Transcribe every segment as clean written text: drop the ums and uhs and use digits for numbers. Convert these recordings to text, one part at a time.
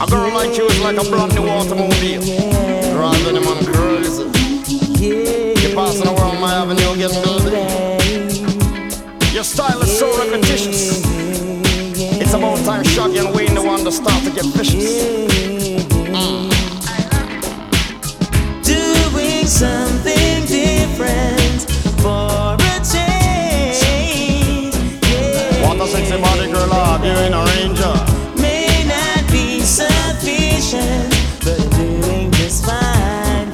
A girl like you is like a brand new automobile. Driving him on crazy. You're passing around my avenue getting building. Your style is so repetitious. It's about time Shaggy and Wayne the one to start to get vicious. Doing something different for a change. What a sexy body girl, have you in a ranger? May not be sufficient, but doing just fine,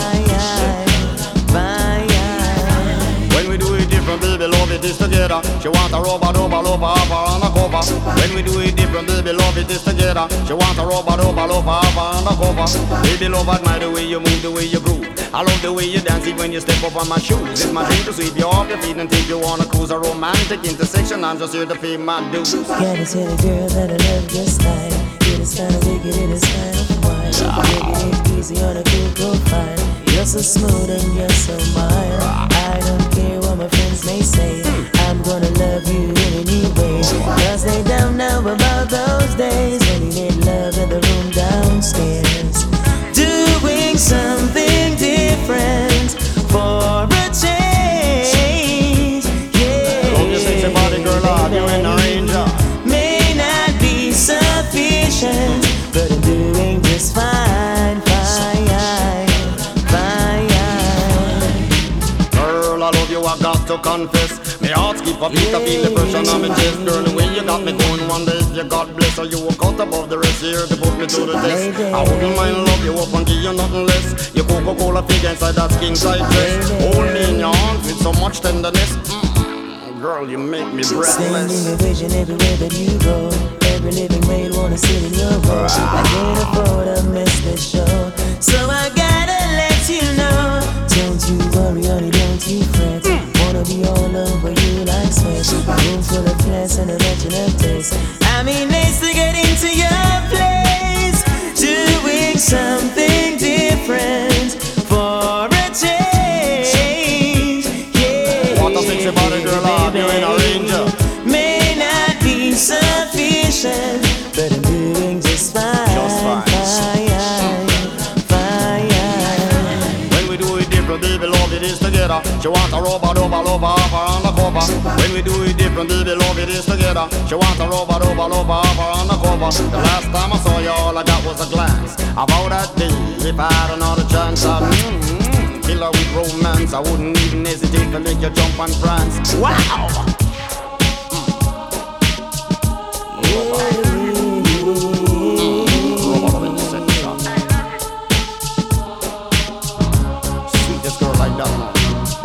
fine. When we do it different, baby, love it is together. She want a rubber, have her on the cover. When we do it different, baby, love it is together. She want a rubber, have her on the cover. Baby, love, admire the way you move, the way you groove. I love the way you dance even when you step up on my shoes. It's my dream to sweep you off your feet and take you on a cruise. A romantic intersection, I'm just here to pay my dues. Gotta tell a girl that I love your style. It is kinda wicked, it is kind of wild. Making it easy on a cool profile. You're so smooth and you're so mild. I don't care what my friends may say, I'm gonna love you in any way. Cause they don't know about those days when you made love in the room downstairs. Doing something different for a change. Love your sexy body girl, have you in a ranger? May not be sufficient, but I'm doing just fine. Girl, I love you, I got to confess. My heart skip a beat, I feel the pressure on my chest. Girl, the way you got me going one day, you God bless her. You walk out above the rest here to put me to the test. I wouldn't mind love you up and give you nothing less. Your Coca-Cola figure inside that skin tight dress. Hold me in your arms with so much tenderness. Girl, you make me breathless. Sending a vision everywhere that you go. Every living mate wanna sit in your row. I can't afford to miss this show, so I gotta let you know. Don't you worry, honey, don't you fret. Wanna be all over you like sweat. Room full of class and a mention of taste. I mean, nice to get into your place. Doing something different for a change. What a sexy body girl, have you in a ranger? May not be sufficient, but I'm doing just fine. Just fine. When we do it different, baby, love it is together. She want a rubber, have her on the cover. When we do it different, baby, love it is together. She want a rubber, have her on the cover. The last time I saw you, all I got was a glance. About that day, if I had another chance, I'd kill her with romance. I wouldn't even hesitate to make you jump and prance. Wow! Sweetest girl like that, no.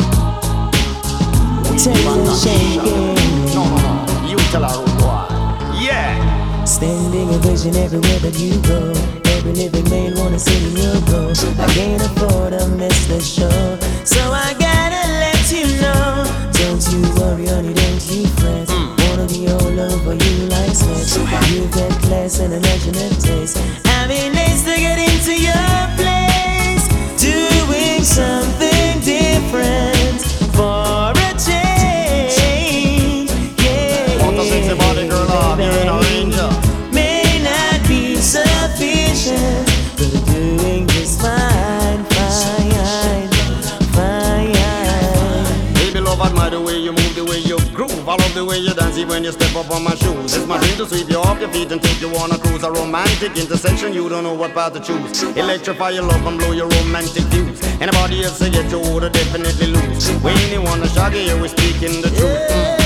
No. You tell her why. Yeah. Standing a vision everywhere that you go. Every living man wanna sit in your row. I can't afford to miss the show, so I gotta let you know. Don't you worry, honey, don't you fret. Wanna be all over you like sweat. You've got class and a legend of taste. I mean, nice to get into your place. Doing something different for a change. What a sexy body girl, have you in a ranger? May not be sufficient, but I'm doing just fine. Baby, love, admire the way you move, the way you groove. I love the way you dance even when you step up on my shoes. It's my dream to sweep you off your feet and take you on a cruise. A romantic intersection, you don't know what path to choose. Electrify your love and blow your romantic views. Anybody else to get you would definitely lose. When you wanna shaggy, you we speaking the truth.